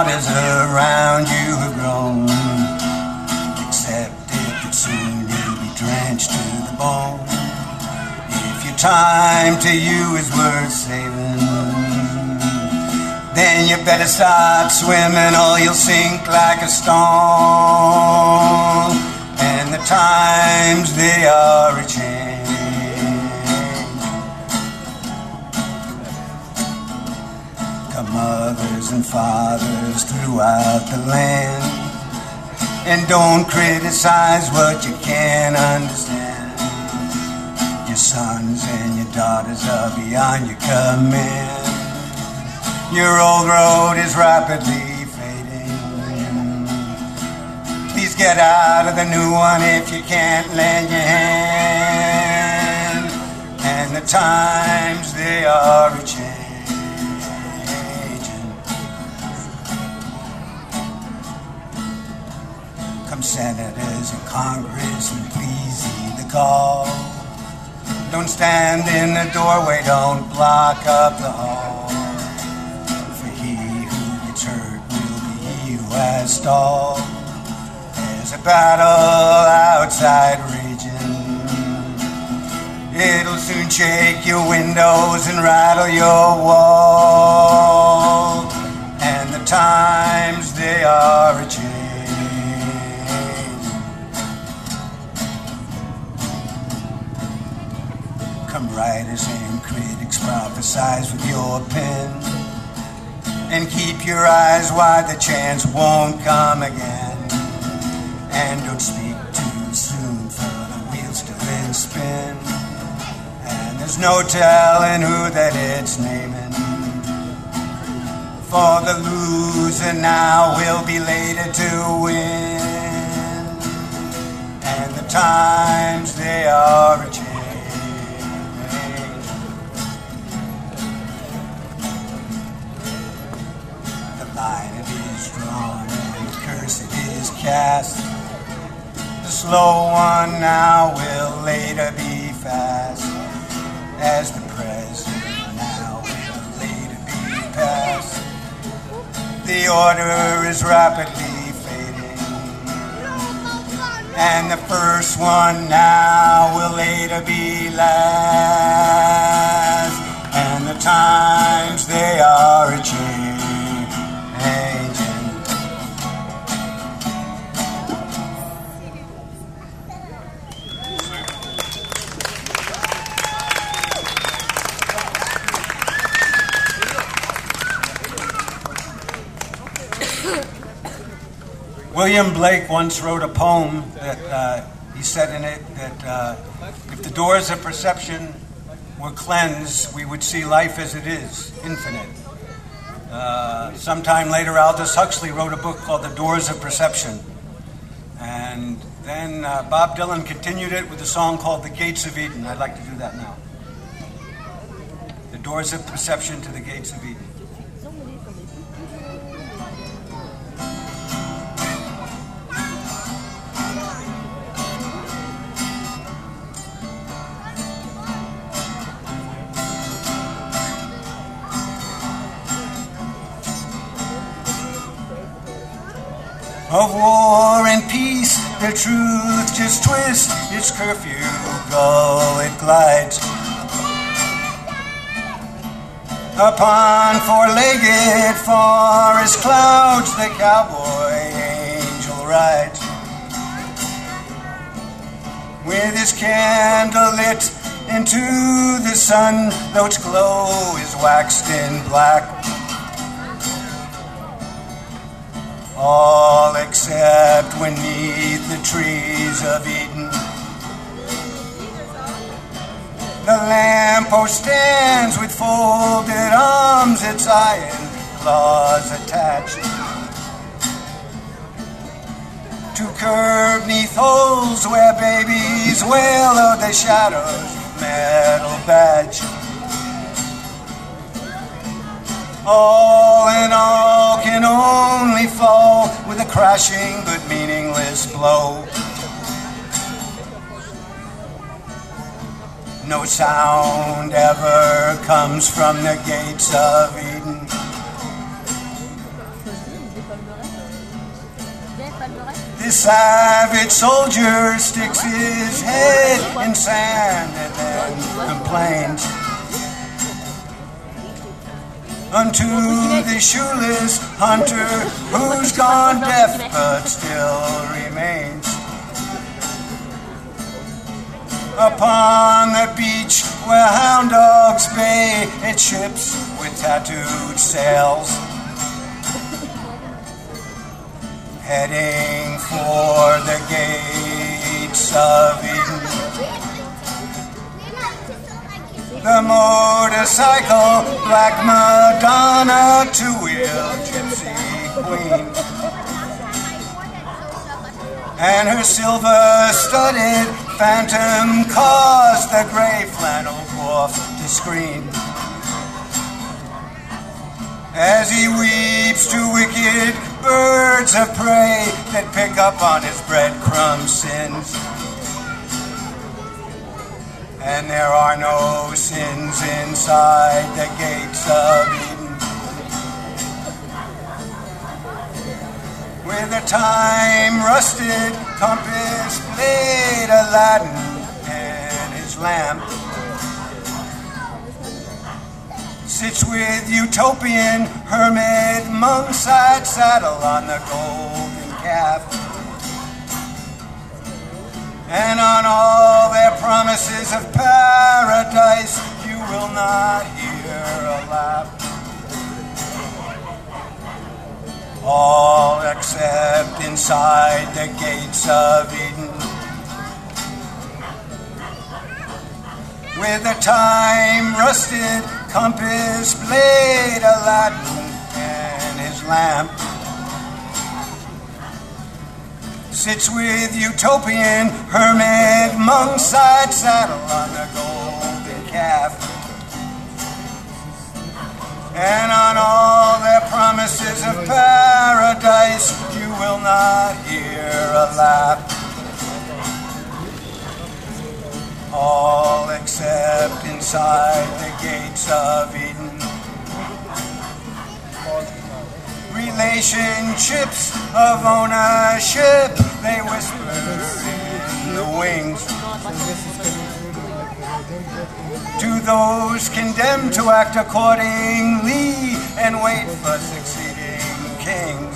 waters around you have grown. Accept it that soon you'll be drenched to the bone. If your time to you is worth saving, then you better start swimming or you'll sink like a stone. And the times they are a change. Come mothers and fathers throughout the land, and don't criticize what you can't understand. Your sons and your daughters are beyond your command. Your old road is rapidly fading. Please get out of the new one if you can't lend your hand. And the times they are a-changing. Come senators and Congress and please heed the call. Don't stand in the doorway, don't block up the hall. Has stalled. There's a battle outside raging. It'll soon shake your windows and rattle your walls. And the times they are a-changing. Come writers and critics, prophesize with your pen. And keep your eyes wide, the chance won't come again. And don't speak too soon, for the wheels still in spin. And there's no telling who that it's naming. For the loser now will be later to win. And the times they are a-changing. It is drawn and the curse it is cast. The slow one now will later be fast, as the present now will later be past. The order is rapidly fading, and the first one now will later be last. And the times they are a-changing. William Blake once wrote a poem that he said in it that if the doors of perception were cleansed, we would see life as it is, infinite. Sometime later, Aldous Huxley wrote a book called The Doors of Perception. And then Bob Dylan continued it with a song called The Gates of Eden. I'd like to do that now. The Doors of Perception to the Gates of Eden. Of war and peace, the truth just twists its curfew gull, it glides upon four-legged forest clouds. The cowboy angel rides with his candle lit into the sun, though its glow is waxed in black. All except beneath the trees of Eden. The lamppost stands with folded arms, its iron claws attached to curb 'neath holes where babies wail, or the shadows metal badge. All in all can only fall with a crashing but meaningless blow. No sound ever comes from the gates of Eden. savage soldier sticks his head in sand and then complains unto the shoeless hunter who's gone deaf but still remains. Upon the beach where hound dogs bay at ships with tattooed sails, heading for the gates of Eden. The motorcycle, Black Madonna, two-wheel gypsy queen, and her silver-studded phantom caused the gray flannel dwarf to scream as he weeps to wicked birds of prey that pick up on his breadcrumb sins. And there are no sins inside the gates of Eden. With a time-rusted compass blade, Aladdin and his lamp sits with utopian hermit monks at saddle on the golden calf. And on all their promises of paradise, you will not hear a laugh. All except inside the gates of Eden. With a time-rusted compass blade, Aladdin and his lamp sits with utopian hermit monks at saddle on the golden calf. And on all their promises of paradise, you will not hear a laugh. All except inside the gates of Eden. Relationships of ownership, they whisper in the wings to those condemned to act accordingly and wait for succeeding kings.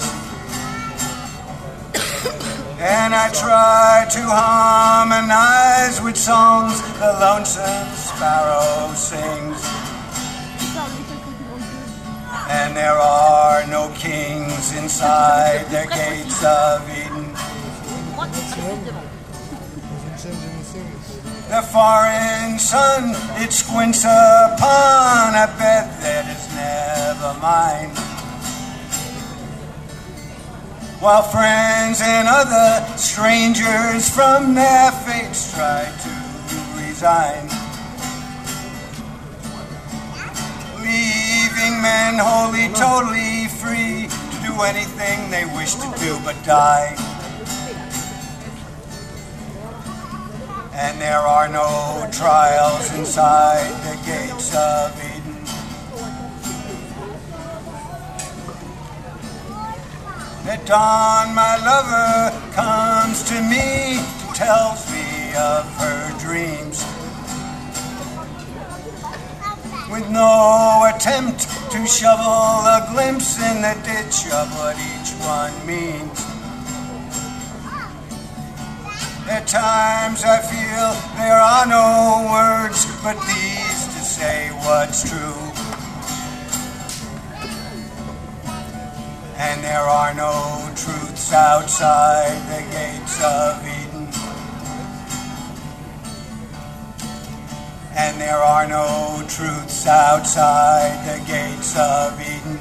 And I try to harmonize with songs the lonesome sparrow sings. And there are no kings inside the gates of Eden. The foreign sun, it squints upon a bed that is never mine, while friends and other strangers from their fates try to resign, leaving men wholly, totally free to do anything they wish to do but die. And there are no trials inside the gates of Eden. At dawn my lover comes to me, tells me of her dreams, with no attempt to shovel a glimpse in the ditch of what each one means. At times I feel there are no words but these to say what's true. And there are no truths outside the gates of Eden. And there are no truths outside the gates of Eden.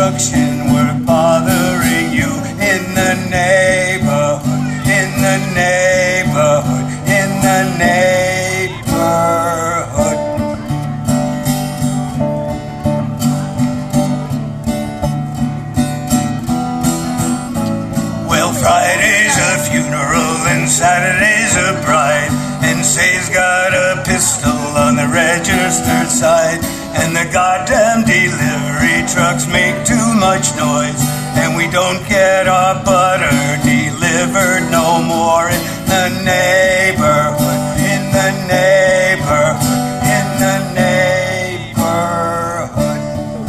construction work bothering you in the neighborhood, in the neighborhood, in the neighborhood. Well, Friday's a funeral and Saturday's a bride, and say's got a pistol on the registered side, and the goddamn delivery trucks make too much noise, and we don't get our butter delivered no more in the neighborhood, in the neighborhood, in the neighborhood.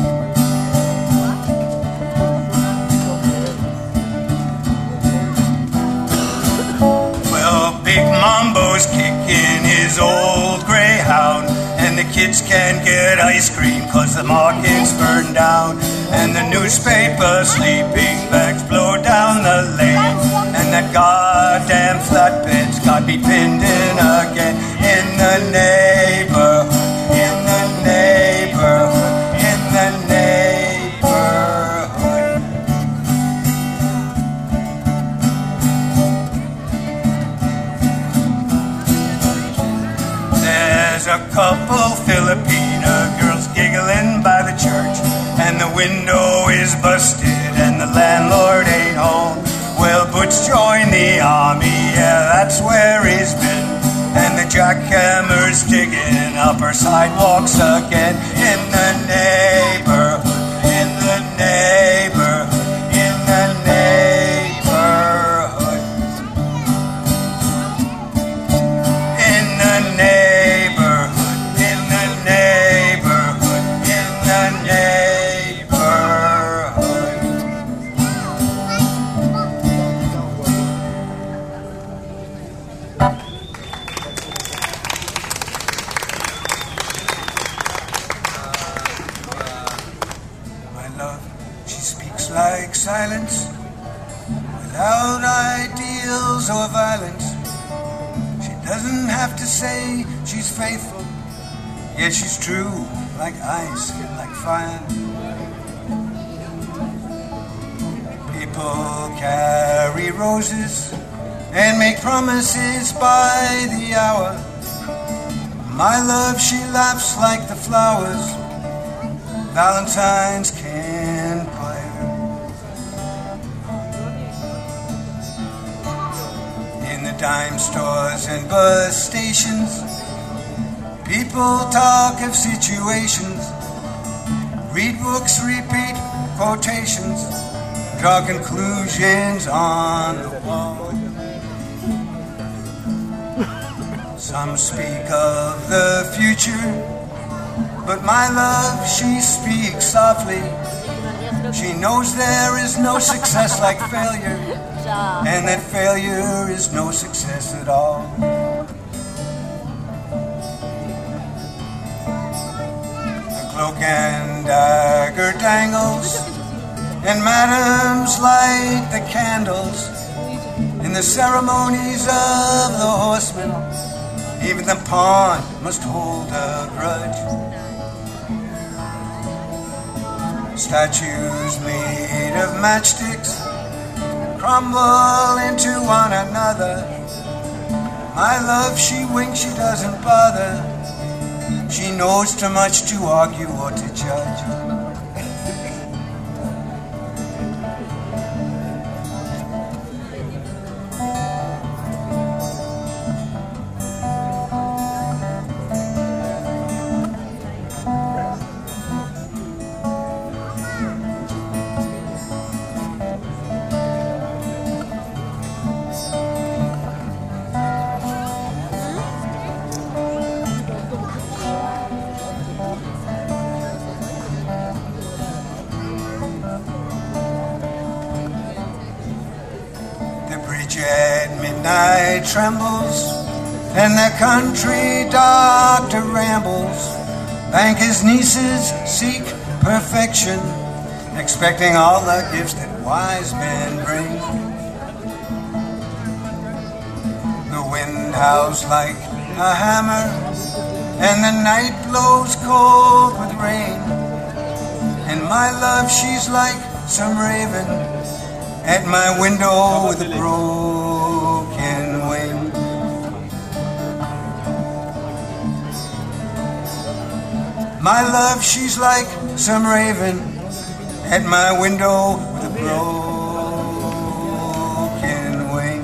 Well, Big Mambo's kicking his old greyhound, and the kids can't get ice cream 'cause the market's burned down, and the newspaper sleeping bags blow down the lane, and that goddamn flatbed's got me pinned in again in the neighborhood, in the neighborhood, in the neighborhood. There's a couple Filipina girls giggling by the church, and the window is busted and the landlord ain't home. Well, Butch joined the army, yeah, that's where he's been, and the jackhammer's digging up our sidewalks again in the neighborhood, in the neighborhood, in the neighborhood, in the neighborhood, in the neighborhood, in the neighborhood. My love, she speaks like silence, without ideals or violence. She doesn't have to say she's faithful, yet she's true like ice, like fire. People carry roses and make promises by the hour. My love, she laughs like the flowers Valentine's can't buy her. In the dime stores and bus stations, people talk of situations, read books, repeat quotations, draw conclusions on the wall. Some speak of the future, but my love, she speaks softly. She knows there is no success like failure, and that failure is no success at all. The cloak and dagger dangles, and madams light the candles in the ceremonies of the horsemen. Even the pawn must hold a grudge. Statues made of matchsticks crumble into one another. My love, she winks, she doesn't bother. She knows too much to argue or to judge. At midnight trembles, and the country doctor rambles. Bankers' nieces seek perfection, expecting all the gifts that wise men bring. The wind howls like a hammer, and the night blows cold with rain. And my love, she's like some raven at my window with a broken wing. My love, she's like some raven at my window with a broken wing.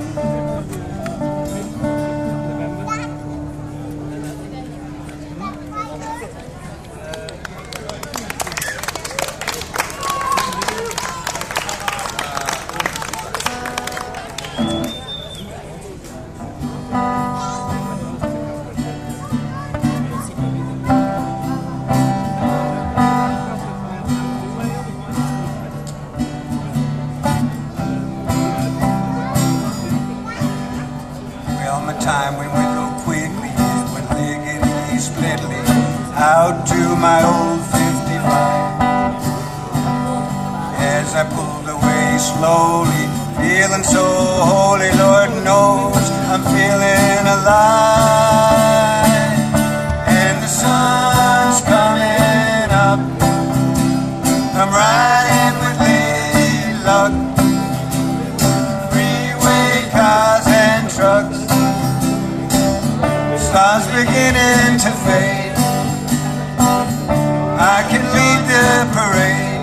Time went real quickly, went lickety-splittly out to my old 55. As I pulled away slowly, feeling so holy, Lord knows I'm feeling alive. And the sun's coming up, I'm riding with Lady Luck. Freeway cars and trucks, stars beginning to fade. I can lead the parade,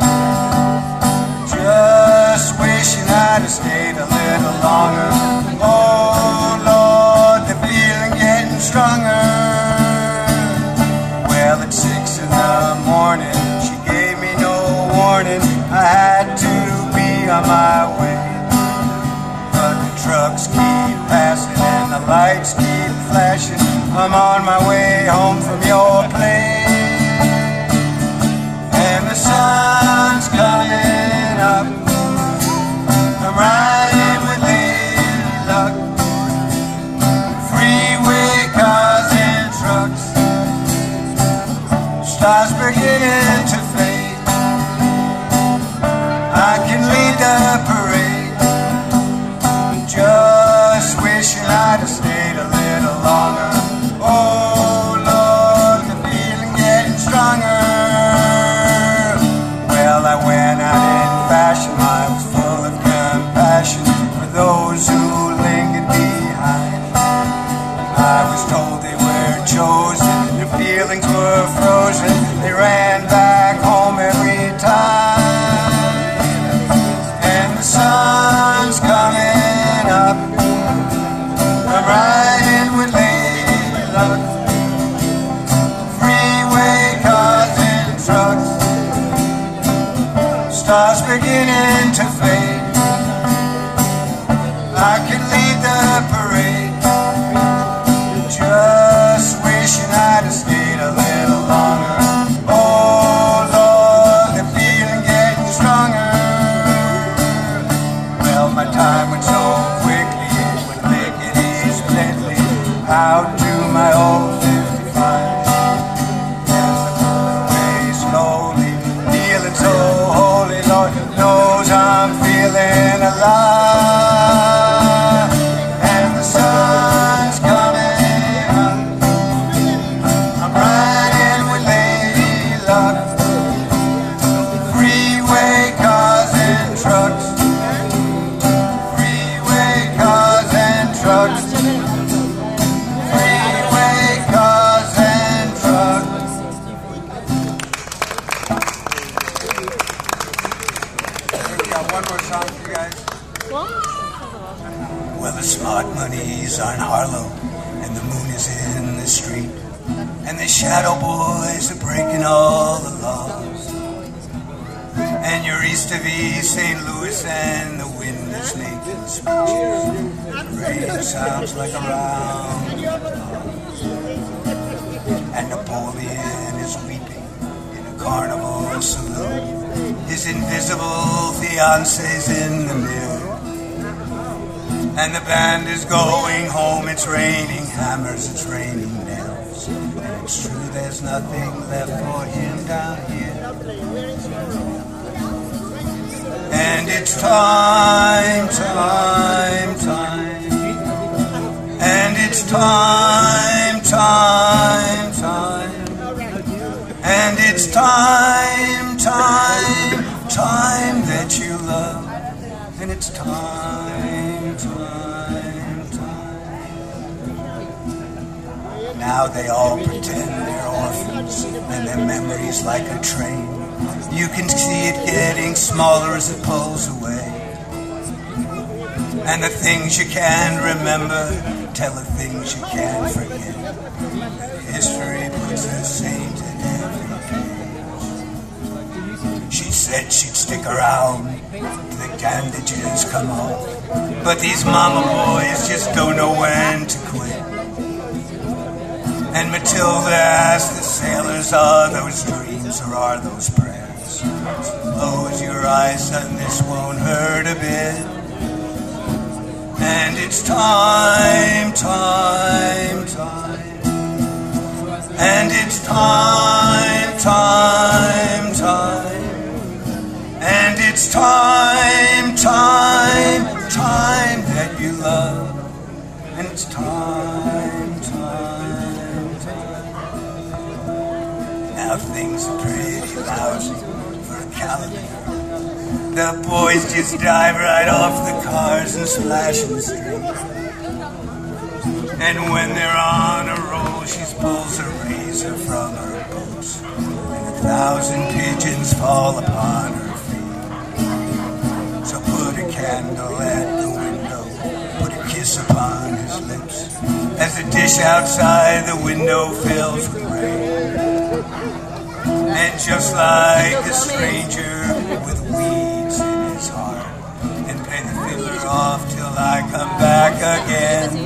just wishing I'd have stayed a little longer. Oh Lord, the feeling getting stronger. Well, at 6 in the morning, she gave me no warning. I had to be on my way, but the trucks keep passing and the lights keep flashing. I'm on my way home from your place, and the sun's coming up. I'm riding with Lady Luck. Freeway cars and trucks, stars beginning to fade. I can lead the parade, just wishing I'd have stayed a little longer. Oh Lord, the feeling getting stronger. Well, I went out in fashion, I was full of compassion for those who lingered behind. I was told they were chosen, their feelings were frozen, they ran back home every time. And the sun's coming up, I'm riding with Lady Luck. Freeway cars and trucks, stars beginning to fade. I can lead the parade, just wishing I'd have stayed a little longer. Oh Lord, the feeling getting stronger. Well, my time went so quickly, it went lickety-splittly out to my old 55. As I pulled away slowly, feeling so holy, Lord knows I'm feeling alive. And the sun's coming up, I'm riding with Lady Luck. Freeway cars and trucks, freeway cars and trucks, freeway cars and trucks. We got one more song for you guys. Well, the smart money's on Harlow, and the moon is in the street, and the shadow boys are breaking all the laws. And you're east of East St. Louis, and the wind is making speeches. The rain sounds like a round applause. And Napoleon is weeping in a carnival saloon. His invisible fiance's in the mirror, and the band is going home. It's raining hammers, it's raining nails, and it's true there's nothing left for him down here. And it's time, time, time, and it's time, time, time, and it's time, time. that you love, and it's time, time, time. Now they all pretend they're orphans, and their memories like a train. You can see it getting smaller as it pulls away. And the things you can remember tell the things you can't forget. History puts a saint in every cage. She said she'd stick around till the bandages come off, but these mama boys just don't know when to quit. And Matilda asked the sailors, are those dreams or are those prayers? Close your eyes, son, this won't hurt a bit. And it's time, time, time. And it's time, time, time. And it's time, time, time that you love. And it's time, time, time. Now things are pretty lousy for a calendar. The boys just dive right off the cars and splash in the street. And when they're on a roll, she pulls a razor from her boots, and 1,000 pigeons fall upon her feet. So put a candle at the window, put a kiss upon his lips, as the dish outside the window fills with rain. And just like a stranger with weeds in his heart, and play the fiddler off till I come back again.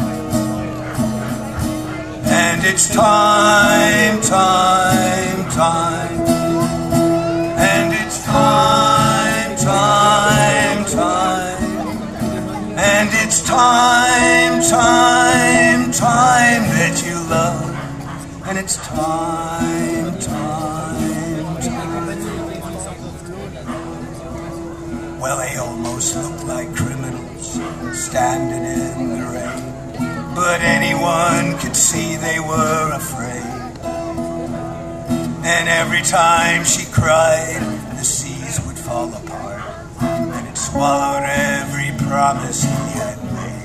And it's time, time, time. And it's time, time, time. And it's time, time, time that you love. And it's time, time, time. Well, they almost look like criminals standing in the rain, but anyone could see they were afraid. And every time she cried, the seas would fall apart, and it swallowed every promise he had made.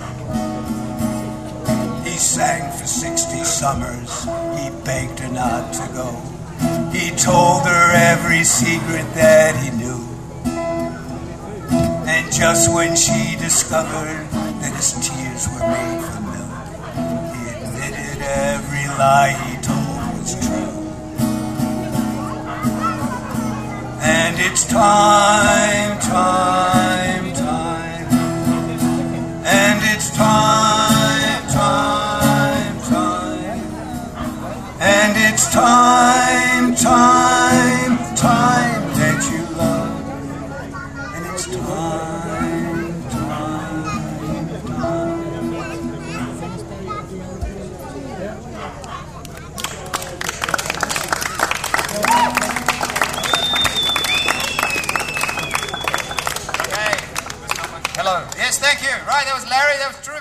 He sang for 60 summers, he begged her not to go. He told her every secret that he knew. And just when she discovered that his tears were made for milk, he admitted every lie he told was true. And it's time, time, time. And it's time, time, time. And it's time, time, time that you love. And it's time, time, time. Hello. Yes, thank you. Right, that was Larry, that was Drew.